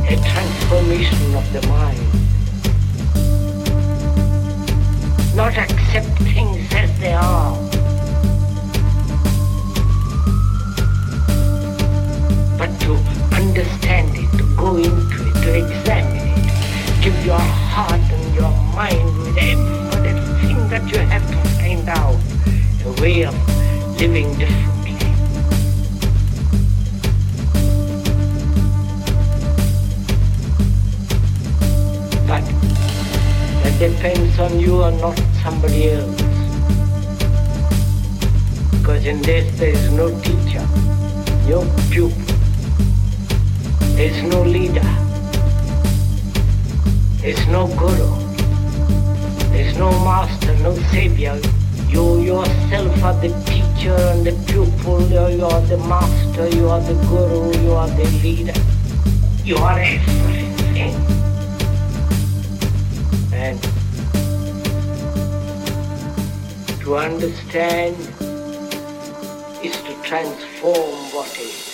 a transformation of the mind. Not accept things as they are. But to understand it, to go into it, to examine it. Give your heart and your mind with everything that you have to find out a way of living differently. But that depends on you and not somebody else. Because in this there is no teacher, no pupil, there is no leader, there is no guru, there is no master, no savior. You yourself are the teacher and the pupil, you are the master, you are the guru, you are the leader. You are everything. And to understand is to transform what is.